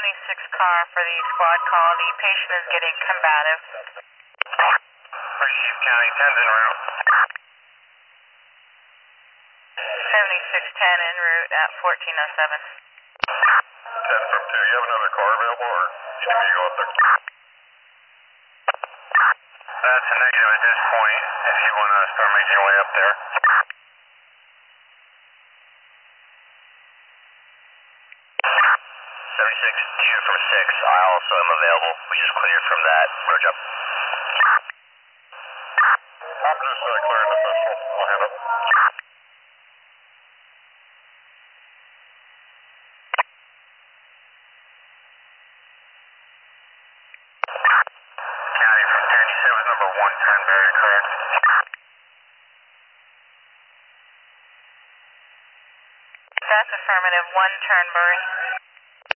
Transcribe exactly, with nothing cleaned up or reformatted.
seventy-six car for the squad call. The patient is getting combative. Chief County, ten's en route. seventy-six ten en route at fourteen oh seven. ten from two, you have another car available or you need me to go up there? That's a negative at this point, if you want to start making your way up there. seventy-six, June from six, I also am available. We just cleared from that road job. I'm just uh, clearing the pistol. I'll hand up. County from ten, you said it was number one Turnberry, correct? That's affirmative, one Turnberry.